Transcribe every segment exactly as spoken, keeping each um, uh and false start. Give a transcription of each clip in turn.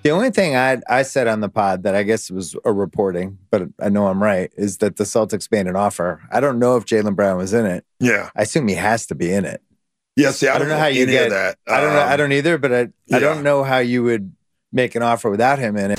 The only thing I I said on the pod that I guess was a reporting, but I know I'm right, is that the Celtics made an offer. I don't know if Jaylen Brown was in it. Yeah. I assume he has to be in it. Yeah, see, I, I don't know how you get that. I don't know. Um, I don't either, but I, yeah. I don't know how you would make an offer without him in it.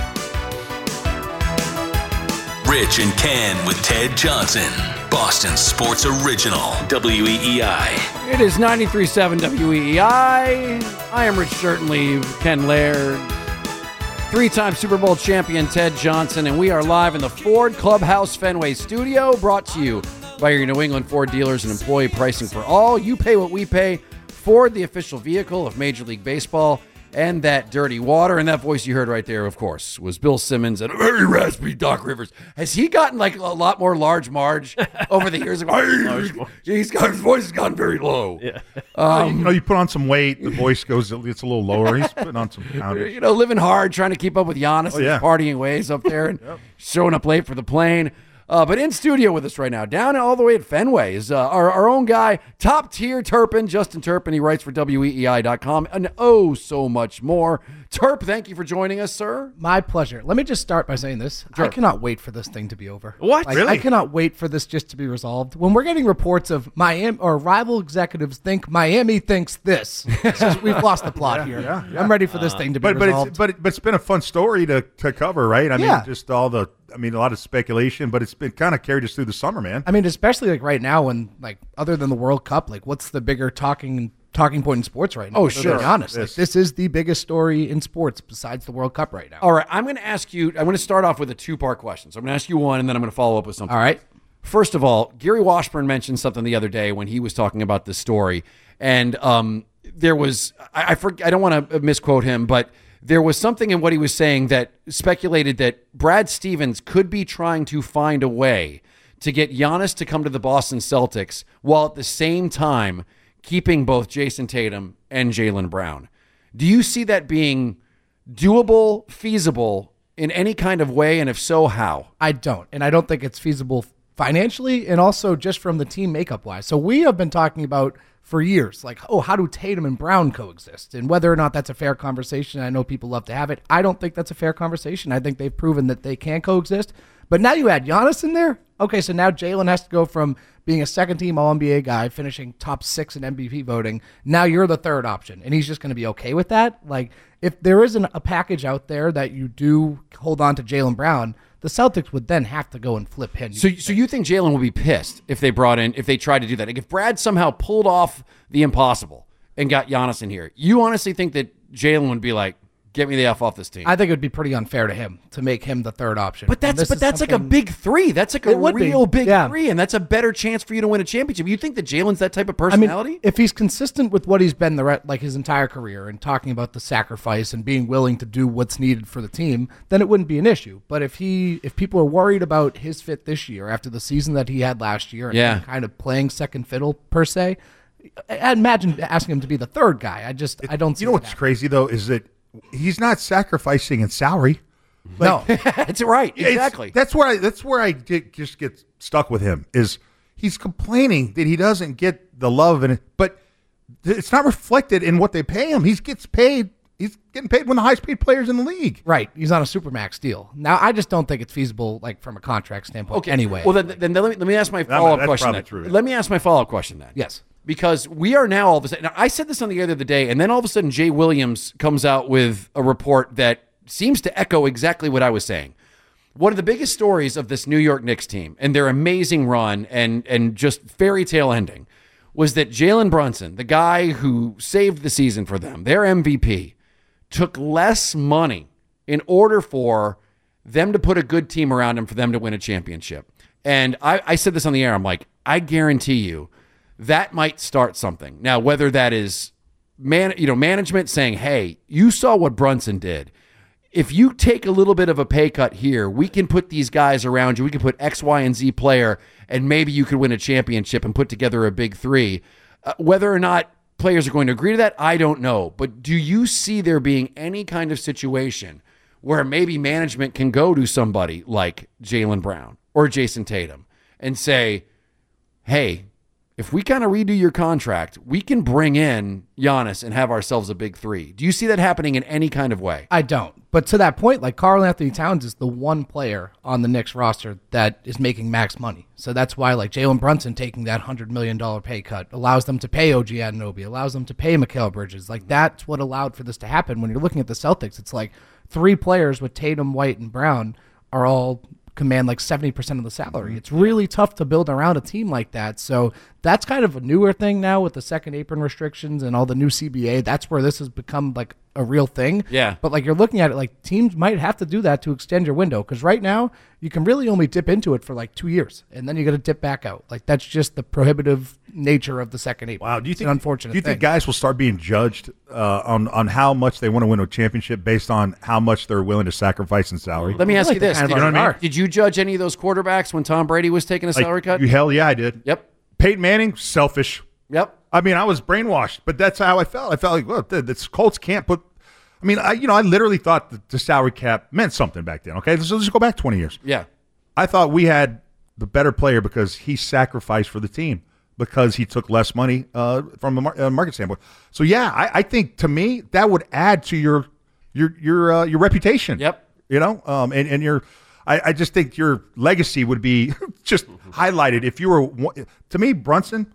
Rich and Ken with Ted Johnson. Boston Sports Original. W E E I. It is ninety-three point seven W E E I. I am Rich Certainly, Ken Laird, three-time Super Bowl champion Ted Johnson, and we are live in the Ford Clubhouse Fenway studio, brought to you by your New England Ford dealers and employee pricing for all. You pay what we pay. Ford, the official vehicle of Major League Baseball, and that dirty water. And that voice you heard right there, of course, was Bill Simmons and a very raspy Doc Rivers. Has he gotten like a lot more large Marge over the years? He's got, his voice has gotten very low. Yeah. Um, you know, you put on some weight, the voice goes, it's a little lower. He's putting on some poundage. You know, living hard, trying to keep up with Giannis Oh, and yeah. his partying ways up there and yep. showing up late for the plane. Uh, but in studio with us right now, down all the way at Fenway, is uh, our, our own guy, top tier Turpin, Justin Turpin. He writes for W E E I dot com and oh, so much more. Turp, thank you for joining us, sir. My pleasure. Let me just start by saying this. Sure. I cannot wait for this thing to be over. What? Like, Really? I cannot wait for this just to be resolved. When we're getting reports of Miami or rival executives think Miami thinks this, it's just, we've lost the plot here. yeah, yeah. I'm ready for this thing to be But but resolved. it's but, it, but it's been a fun story to, to cover, right? I Yeah. mean, just all the I mean, a lot of speculation, but it's been kind of carried us through the summer, man. I mean, especially like right now when like other than the World Cup, like what's the bigger talking talking point in sports right now? Oh, other than sure. Giannis. Like, This. this is the biggest story in sports besides the World Cup right now. All right, I'm going to ask you, I'm going to start off with a two-part question. So I'm going to ask you one, and then I'm going to follow up with something. All right. First of all, Gary Washburn mentioned something the other day when he was talking about this story, and um, there was I I, for, I don't want to misquote him, but there was something in what he was saying that speculated that Brad Stevens could be trying to find a way to get Giannis to come to the Boston Celtics while at the same time keeping both Jason Tatum and Jaylen Brown. Do you see that being doable, feasible in any kind of way, and if so, how? I don't. And I don't think it's feasible financially and also just from the team makeup wise. So we have been talking about for years, like, oh, how do Tatum and Brown coexist? And whether or not that's a fair conversation, I know people love to have it. I don't think that's a fair conversation. I think they've proven that they can coexist. But now you add Giannis in there. Okay, so now Jaylen has to go from being a second-team All N B A guy, finishing top six in M V P voting. Now you're the third option, and he's just going to be okay with that? Like, if there isn't a package out there that you do hold on to Jaylen Brown, the Celtics would then have to go and flip him. So, so you think Jaylen will be pissed if they brought in, if they tried to do that? Like if Brad somehow pulled off the impossible and got Giannis in here, you honestly think that Jaylen would be like, get me the F off this team? I think it would be pretty unfair to him to make him the third option. But And that's this but is that's like a something- big three. That's like a It would be. real big Yeah. three, and that's a better chance for you to win a championship. You think that Jalen's that type of I mean, personality? if he's consistent with what he's been the re- like his entire career and talking about the sacrifice and being willing to do what's needed for the team, then it wouldn't be an issue. But if he, if people are worried about his fit this year after the season that he had last year, and Yeah. him kind of playing second fiddle per se, I I imagine asking him to be the third guy. I just, I don't. See You know it what's happening. crazy though is that he's not sacrificing in salary. No, That's right. It's- Exactly. That's where I. That's where I get, just get stuck with him. Is he's complaining that he doesn't get the love and but it's not reflected in what they pay him. He gets paid. He's getting paid one of the highest paid players in the league. right. He's on a supermax deal now. I just don't think it's feasible, like from a contract standpoint. Okay. Anyway, Well, then, then let me let me ask my follow up that's question. probably Then. true. Let me ask my follow up question then. yes. Because we are now all of a sudden. Now, I said this on the other day, and then all of a sudden, Jay Williams comes out with a report that seems to echo exactly what I was saying. One of the biggest stories of this New York Knicks team and their amazing run and and just fairy tale ending was that Jalen Brunson, the guy who saved the season for them, their M V P, took less money in order for them to put a good team around him for them to win a championship. And I, I said this on the air. I'm like, I guarantee you that might start something. Now, whether that is man, you know, management saying, hey, you saw what Brunson did. If you take a little bit of a pay cut here, we can put these guys around you. We can put X, Y, and Z player, and maybe you could win a championship and put together a big three. Uh, whether or not players are going to agree to that, I don't know. But do you see there being any kind of situation where maybe management can go to somebody like Jaylen Brown or Jason Tatum and say, hey, if we kind of redo your contract, we can bring in Giannis and have ourselves a big three. Do you see that happening in any kind of way? I don't. But to that point, like Karl Anthony Towns is the one player on the Knicks roster that is making max money. So that's why like Jalen Brunson taking that one hundred million dollars pay cut allows them to pay O G Anunoby, allows them to pay Mikal Bridges. Like that's what allowed for this to happen. When you're looking at the Celtics, it's like three players with Tatum, White, and Brown are all command like seventy percent of the salary. It's really tough to build around a team like that. So that's kind of a newer thing now with the second apron restrictions and all the new C B A. That's where this has become like a real thing. Yeah. But like you're looking at it, like teams might have to do that to extend your window, because right now you can really only dip into it for like two years and then you got to dip back out. Like that's just the prohibitive nature of the second apron. Wow. Do you It's think? an unfortunate Do you thing. think guys will start being judged uh, on on how much they want to win a championship based on how much they're willing to sacrifice in salary? Let me ask like you they this. kind Did, of you already are. did you judge any of those quarterbacks when Tom Brady was taking a Like, salary cut? You, hell yeah, I did. Yep. Peyton Manning, selfish. Yep. I mean, I was brainwashed, but that's how I felt. I felt like, well, the, the Colts can't put. I mean, I you know, I literally thought that the salary cap meant something back then. Okay, so let's just go back twenty years. Yeah. I thought we had the better player because he sacrificed for the team, because he took less money uh, from a mar- uh, market standpoint. So yeah, I, I think to me that would add to your your your uh, your reputation. Yep. You know, um, and and your. I, I just think your legacy would be just highlighted if you were. one- To me, Brunson,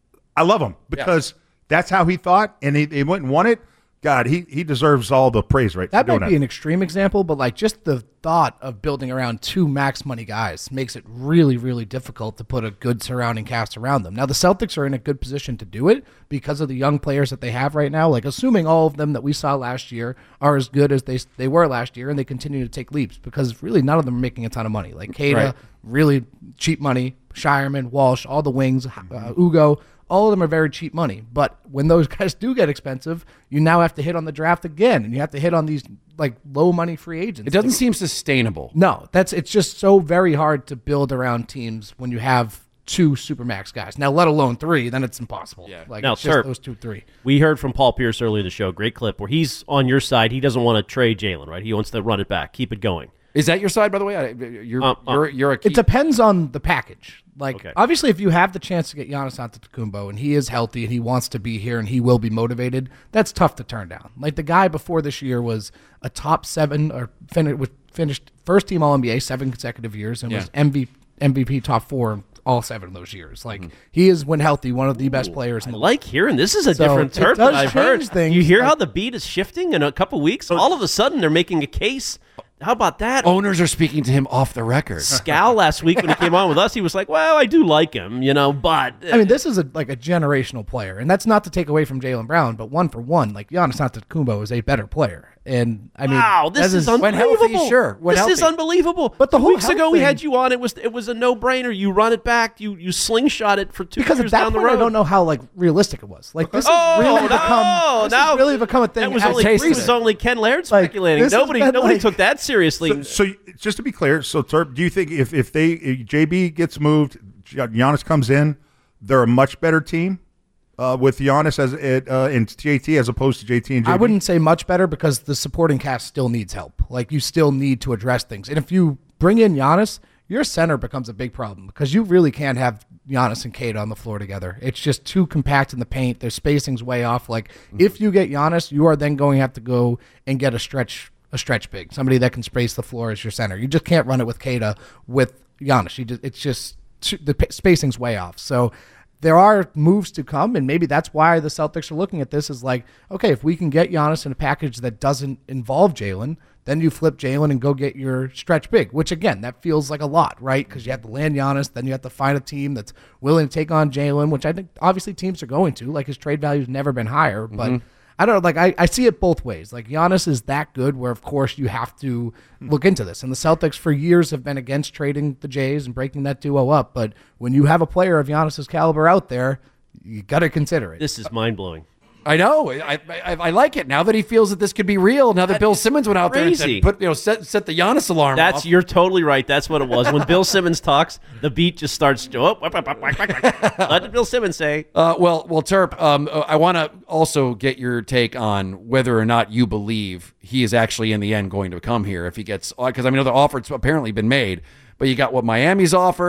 I love him because that's how he thought, and he, he went and won it. God, he he deserves all the praise, right? That for doing might be an extreme example, but like just the thought of building around two max money guys makes it really, really difficult to put a good surrounding cast around them. Now, the Celtics are in a good position to do it because of the young players that they have right now. Like, assuming all of them that we saw last year are as good as they they were last year, and they continue to take leaps, because really none of them are making a ton of money. Like Kada, Right. really cheap money. Shireman, Walsh, all the wings, uh, Ugo. All of them are very cheap money, but when those guys do get expensive, you now have to hit on the draft again, and you have to hit on these like low money free agents. It doesn't seem sustainable. No, that's it's just so very hard to build around teams when you have two supermax guys. Now, let alone three, then it's impossible. Yeah. Like Now, it's just Terp, those two, three. We heard from Paul Pierce earlier in the show, great clip, where he's on your side. He doesn't want to trade Jalen, right? He wants to run it back, keep it going. Is that your side, by the way? I- You're Um, um, you're you're a key. It depends on the package. Like, Okay. obviously, if you have the chance to get Giannis Antetokounmpo and he is healthy and he wants to be here and he will be motivated, that's tough to turn down. Like, the guy before this year was a top seven or fin- with- finished first team All N B A seven consecutive years and Yeah. was M V- M V P top four in all seven of those years. Like, he is, when healthy, one of the best players in I the like hearing this is a So, different it turf does that I've heard. change things, You hear like- how the beat is shifting in a couple weeks? All of a sudden, they're making a case. How about that? Owners are speaking to him off the record. Scal last week when he came on with us, he was like, well, I do like him, you know, but I mean, this is a, like a generational player, and that's not to take away from Jaylen Brown, but one for one, like Giannis Antetokounmpo is a better player, and I mean, wow, this that is, when unbelievable. healthy, sure, when this is healthy. unbelievable. But the Two whole weeks health ago, we thing- had you on. It was it was a no brainer. You run it back. You you slingshot it for two because years at that down the point, road. I don't know how like realistic it was. Like this has Oh, really no, become this now- has really become a thing. That was as only a this was recent. only Ken Laird Like, speculating. this has nobody been, nobody like- took that seriously. So, so just to be clear, so Terp, do you think if if they if J B gets moved, Giannis comes in, they're a much better team uh, with Giannis as it uh, and J T as opposed to J T and J B? I wouldn't say much better because the supporting cast still needs help. Like you still need to address things, and if you bring in Giannis, your center becomes a big problem because you really can't have Giannis and Kate on the floor together. It's just too compact in the paint. Their spacing's way off. Like if you get Giannis, you are then going to have to go and get a stretch a stretch big, somebody that can space the floor as your center. You just can't run it with Kata with Giannis. You just it's just too, the pa- spacing's way off. So there are moves to come, and maybe that's why the Celtics are looking at this as like, okay, if we can get Giannis in a package that doesn't involve Jalen, then you flip Jalen and go get your stretch big, which again, that feels like a lot, right? Because you have to land Giannis, then you have to find a team that's willing to take on Jalen, which I think obviously teams are going to. Like his trade value's never been higher, but I don't know. Like I, I see it both ways. Like Giannis is that good where of course you have to look into this. And the Celtics for years have been against trading the Jays and breaking that duo up. But when you have a player of Giannis's caliber out there, you got to consider it. This is mind blowing. I know. I, I I like it now that he feels that this could be real. Now that, That Bill is Simmons went out there crazy. and said, put you know set set the Giannis alarm. That's off. you're totally right. That's what it was. When Bill Simmons talks, the beat just starts. Oh, whack, whack, whack, whack, whack. Let Bill Simmons say. Uh, well, well, Terp, um, uh, I want to also get your take on whether or not you believe he is actually in the end going to come here if he gets, because I mean, the offer's apparently been made, but you got what Miami's offered.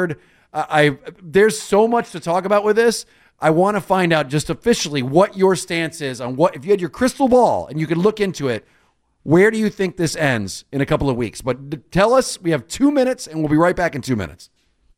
I, I there's so much to talk about with this. I want to find out just officially what your stance is on what, if you had your crystal ball and you could look into it, where do you think this ends in a couple of weeks? But d- tell us. We have two minutes, and we'll be right back in two minutes.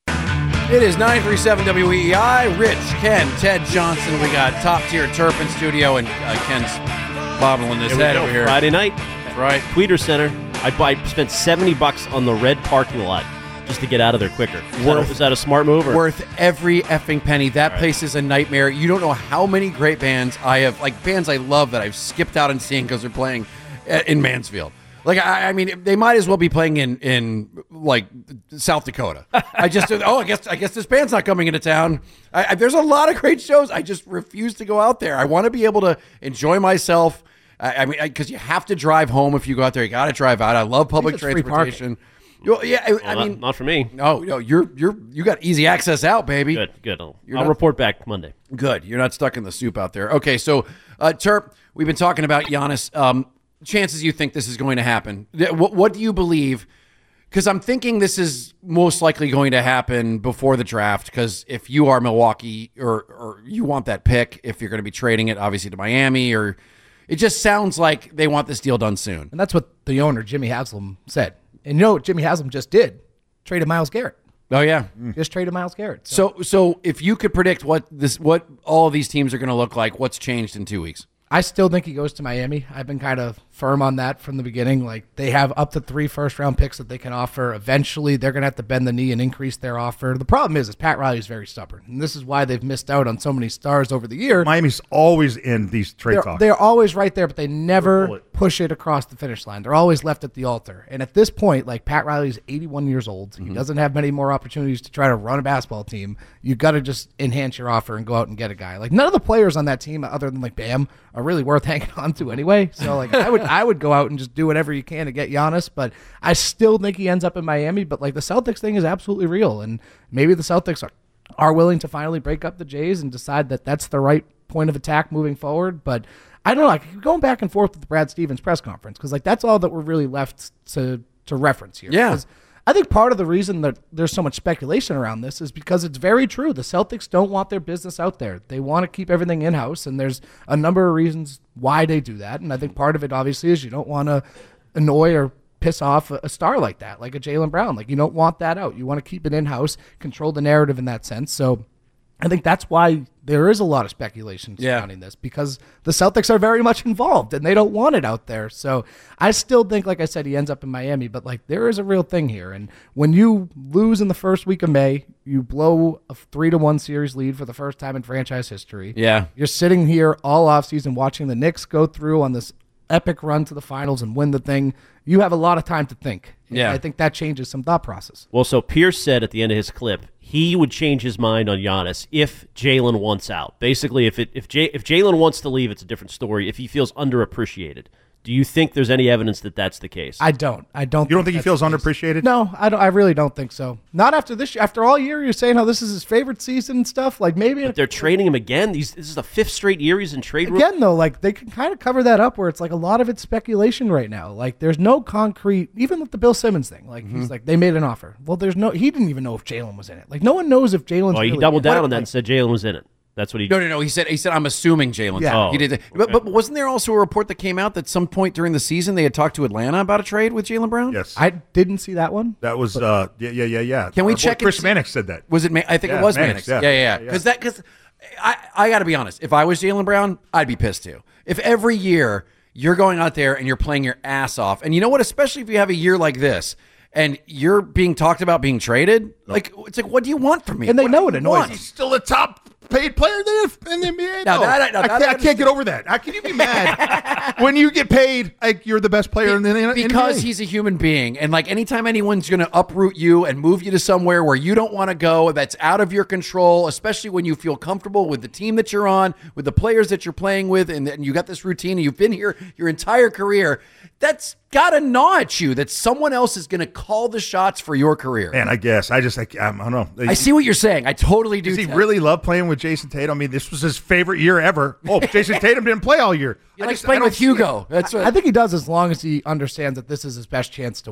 It is nine three seven W E E I. Rich, Ken, Ted Johnson. We got top-tier Turpin studio, and uh, Ken's bobbling his head over here. Friday night, That's right. Tweeter Center. I, I spent seventy bucks on the red parking lot just to get out of there quicker. Is, that, a, is that a smart move? Or? Worth every effing penny. That place is a nightmare. You don't know how many great bands I have, like bands I love that I've skipped out and seen because they're playing in Mansfield. Like, I, I mean, they might as well be playing in, in like South Dakota. I just, oh, I guess, I guess this band's not coming into town. I, I, there's a lot of great shows. I just refuse to go out there. I want to be able to enjoy myself. I, I mean, because you have to drive home if you go out there. You got to drive out. I love public transportation. Well, yeah, I, well, I not, mean, not for me. No, no, you're you're you got easy access out, baby. Good, good. I'll, You're I'll not- report back Monday. Good. You're not stuck in the soup out there. Okay, so uh, Terp, we've been talking about Giannis. Um, chances you think this is going to happen? Th- What, what do you believe? Because I'm thinking this is most likely going to happen before the draft. Because if you are Milwaukee or or you want that pick, if you're going to be trading it, obviously to Miami, or it just sounds like they want this deal done soon. And that's what the owner, Jimmy Haslam, said. And you know what Jimmy Haslam just did? Traded Myles Garrett. Oh yeah, Just traded Myles Garrett. So, So so if you could predict what this what all of these teams are going to look like, what's changed in two weeks? I still think he goes to Miami. I've been kind of firm on that from the beginning. Like, they have up to three first-round picks that they can offer. Eventually, they're going to have to bend the knee and increase their offer. The problem is, is Pat Riley is very stubborn, and this is why they've missed out on so many stars over the year. Miami's always in these trade They're, talks. they're always right there, but they never bullet. push it across the finish line. They're always left at the altar. And at this point, like, Pat Riley's eighty-one years old. He doesn't have many more opportunities to try to run a basketball team. You got to just enhance your offer and go out and get a guy. Like, none of the players on that team, other than like Bam, are really worth hanging on to anyway. So like, I would I would go out and just do whatever you can to get Giannis. But I still think he ends up in Miami. But like, the Celtics thing is absolutely real, and maybe the Celtics are are willing to finally break up the Jays and decide that that's the right point of attack moving forward. But I don't know, like, going back and forth with the Brad Stevens press conference, because like that's all that we're really left to to reference here. Yeah. 'Cause I think part of the reason that there's so much speculation around this is because it's very true. The Celtics don't want their business out there. They want to keep everything in-house, and there's a number of reasons why they do that. And I think part of it, obviously, is you don't want to annoy or piss off a, a star like that, like a Jaylen Brown. Like, you don't want that out. You want to keep it in-house, control the narrative in that sense. So I think that's why there is a lot of speculation Yeah. surrounding this, because the Celtics are very much involved and they don't want it out there. So I still think, like I said, he ends up in Miami, but like, there is a real thing here. And when you lose in the first week of May, you blow a three to one series lead for the first time in franchise history. Yeah. You're sitting here all offseason watching the Knicks go through on this epic run to the finals and win the thing. You have a lot of time to think. And Yeah. I think that changes some thought process. Well, so Pierce said at the end of his clip he would change his mind on Giannis if Jalen wants out. Basically, if it if Jay, if Jalen wants to leave, it's a different story. If he feels underappreciated, do you think there's any evidence that that's the case? I don't. I don't. You don't think he that's feels the case. underappreciated? No, I don't. I really don't think so. Not after this. After all year, you're saying how this is his favorite season and stuff. Like, maybe They're trading him again. These this is the fifth straight year he's in trade room. again though, like, they can kind of cover that up where it's like a lot of it's speculation right now. Like, there's no concrete. Even with the Bill Simmons thing, like Mm-hmm. he's like, they made an offer. Well, there's no. He didn't even know if Jalen was in it. Like, no one knows if Jalen's. Oh, he really doubled in it. down on that Like, and said Jalen was in it. That's what he. No, no, no. He said. He said. I'm assuming Jalen. Yeah. He did. But, but wasn't there also a report that came out that some point during the season they had talked to Atlanta about a trade with Jaylen Brown? Yes. I didn't see that one. that was, uh, yeah, yeah, yeah, yeah. Can we Our boy check and Chris see- Mannix said that. Was it? Ma- I think Yeah, it was Mannix, Mannix. Yeah, yeah. yeah, yeah. Yeah. Because that. Because I, I got to be honest. If I was Jaylen Brown, I'd be pissed too. If every year you're going out there and you're playing your ass off, and you know what? Especially if you have a year like this, and you're being talked about being traded, like it's like, what do you want from me? And they What know do it you annoys want? them. He's still the top paid player there in the N B A. Now No, that- now I, that can't, I I can't get over that. How can you be mad when you get paid like you're the best player in the N B A? Because he's a human being, and like anytime anyone's going to uproot you and move you to somewhere where you don't want to go, that's out of your control, especially when you feel comfortable with the team that you're on, with the players that you're playing with, and, and you got this routine and you've been here your entire career, that's got to gnaw at you that someone else is going to call the shots for your career. Man, I guess I just like I don't know. I see what you're saying. I totally do. Does he Ted. really love playing with Jason Tatum? I mean, this was his favorite year ever. Oh, Jason Tatum didn't play all year. He I likes just- I playing don't with see Hugo. That's what I think he does, as long as he understands that this is his best chance to win.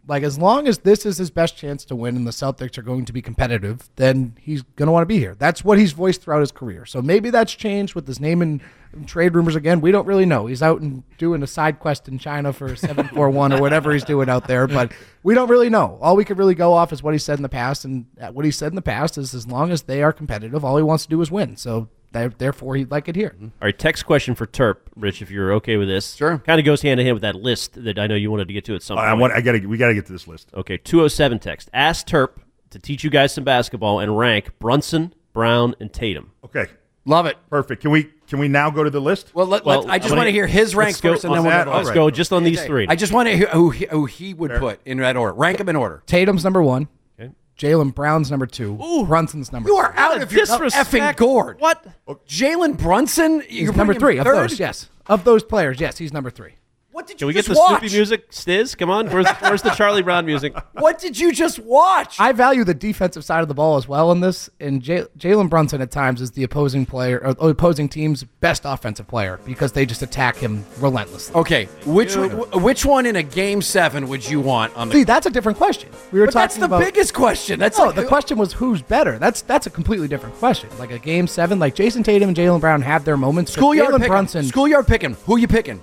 Like, as long as this is his best chance to win and the Celtics are going to be competitive, then he's going to want to be here. That's what he's voiced throughout his career. So maybe that's changed with his name and trade rumors again. We don't really know. He's out and doing a side quest in China for seven four one or whatever he's doing out there, but we don't really know. All we could really go off is what he said in the past, and what he said in the past is as long as they are competitive, all he wants to do is win. So therefore, he'd like it here. All right, text question for Terp, Rich, if you're okay with this. Sure. Kind of goes hand in hand with that list that I know you wanted to get to at some point. I want. I got to. We got to get to this list. Okay, two oh seven text. Ask Terp to teach you guys some basketball and rank Brunson, Brown, and Tatum. Okay. Love it. Perfect. Can we can we now go to the list? Well, let, Well, let, I just I'm want to gonna- hear his rank let's go first, and then on we'll that. go to Let's the go just on these three. I just want to hear who he, who he would put in that order. Rank them in order. Tatum's number one. Okay. Jalen Brown's number two. Brunson's number You three. are out of your disrespect. effing gourd. What? Jalen Brunson? He's You're number putting him three of third? those, yes. Of those players, yes, he's number three. What did Can you we get just the watch? Snoopy music? Stiz, come on. Where's, where's the Charlie Brown music? What did you just watch? I value the defensive side of the ball as well in this, and J- Jalen Brunson at times is the opposing player, or opposing team's best offensive player because they just attack him relentlessly. okay, which one, which one in a game seven would you want on the? See, that's a different question. We were But talking that's the about. biggest question. That's No, like the question was who's better. That's that's a completely different question. Like a game seven, like Jason Tatum and Jalen Brown have their moments. but schoolyard Jalen picking. Brunson Schoolyard picking. Who you picking?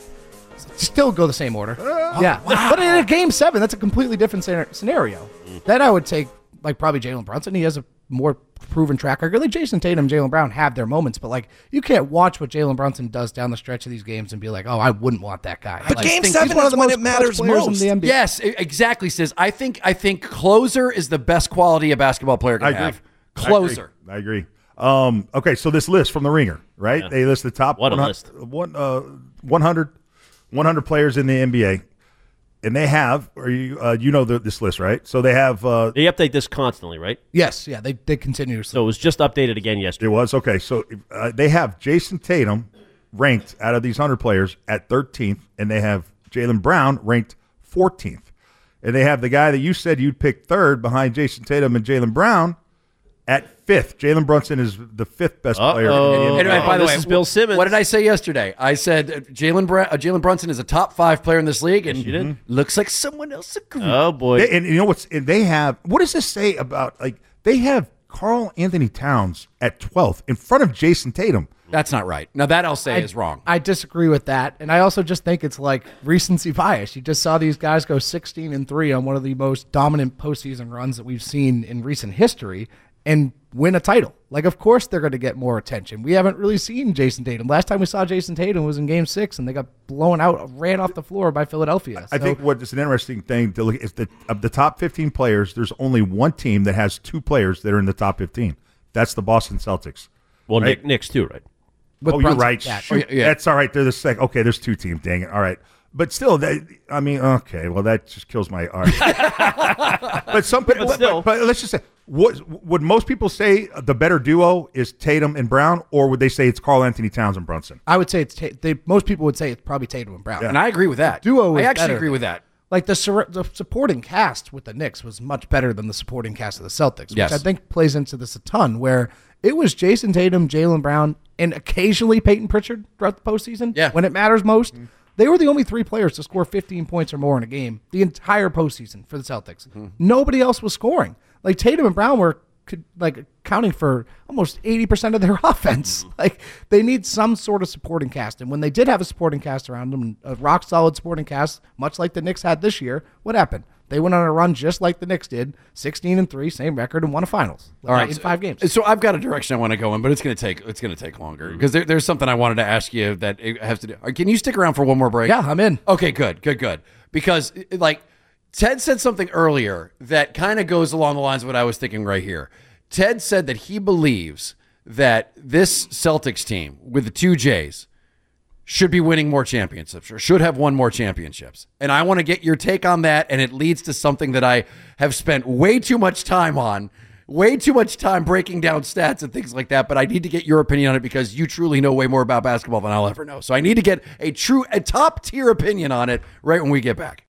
still go the same order. yeah, but in a game seven, that's a completely different scenar- scenario. Then I would take like probably Jalen Brunson. He has a more proven track record. Like Jason Tatum, and Jalen Brown have their moments, but like you can't watch what Jalen Brunson does down the stretch of these games and be like, oh, I wouldn't want that guy. But Like, game he's seven one of is the when most it matters clutch players most. in the N B A. Yes, e- exactly. Says I think I think closer is the best quality a basketball player can I agree. have. Closer. I agree. I agree. Um, okay, so this list from the Ringer, right? Yeah. They list the top What a one hundred, list. one, uh, one hundred, one hundred players in the N B A, and they have, or you, uh, you know the, this list, right? So they have. Uh, They update this constantly, right? Yes, yeah, they they continuously. So it was just updated again it yesterday. was okay. So uh, they have Jason Tatum ranked out of these hundred players at thirteenth, and they have Jaylen Brown ranked fourteenth, and they have the guy that you said you'd pick third behind Jason Tatum and Jaylen Brown at fifth. Jalen Brunson is the fifth best player in the Uh-oh. N B A. And, and by Oh, the this way, is Bill Simmons. What did I say yesterday? I said uh, Jalen Bra- uh, Jalen Brunson is a top five player in this league, and you did. looks like someone else agreed. Oh, boy. They, and you know what's? And they have. What does this say about like they have Karl Anthony Towns at twelfth in front of Jason Tatum? That's not right. Now that I'll say I, is wrong. I disagree with that, and I also just think it's like recency bias. You just saw these guys go sixteen and three on one of the most dominant postseason runs that we've seen in recent history, and win a title. Like, of course they're going to get more attention. We haven't really seen Jason Tatum. Last time we saw Jason Tatum was in Game Six, and they got blown out, ran off the floor by Philadelphia. I So- think what is an interesting thing to look at is that of the top fifteen players, there's only one team that has two players that are in the top fifteen. That's the Boston Celtics. Well, Right. Nick, Knicks too, right? with oh, you're Brunson, right. that- Shoot. Oh, yeah, yeah. That's all right. They're the second. Okay, there's two teams. Dang it. All right. But still, they, I mean, okay. Well, that just kills my art. but some people, but, still. but, but let's just say, what, would most people say the better duo is Tatum and Brown, or would they say it's Karl Anthony Towns and Brunson? I would say it's Ta- they, most people would say it's probably Tatum and Brown. and I agree with that. Duo I is actually better. agree with that. Like the sur- the supporting cast with the Knicks was much better than the supporting cast of the Celtics, Yes. which I think plays into this a ton. Where it was Jason Tatum, Jaylen Brown, and occasionally Peyton Pritchard throughout the postseason. Yeah. when it matters most, they were the only three players to score fifteen points or more in a game the entire postseason for the Celtics. Nobody else was scoring. Like Tatum and Brown were could, like accounting for almost eighty percent of their offense. Like they need some sort of supporting cast. And when they did have a supporting cast around them, a rock solid supporting cast, much like the Knicks had this year, what happened? They went on a run just like the Knicks did, sixteen and three, same record, and won a finals. All right, in so- five games. So I've got a direction I want to go in, but it's going to take it's going to take longer because there, there's something I wanted to ask you that it has to do. Can you stick around for one more break? Yeah, I'm in. Okay, good, good, good. Because like Ted said something earlier that kind of goes along the lines of what I was thinking right here. Ted said that he believes that this Celtics team with the two J's should be winning more championships or should have won more championships. And I want to get your take on that. And it leads to something that I have spent way too much time on, way too much time breaking down stats and things like that. But I need to get your opinion on it because you truly know way more about basketball than I'll ever know. So I need to get a true, a top tier opinion on it right when we get back.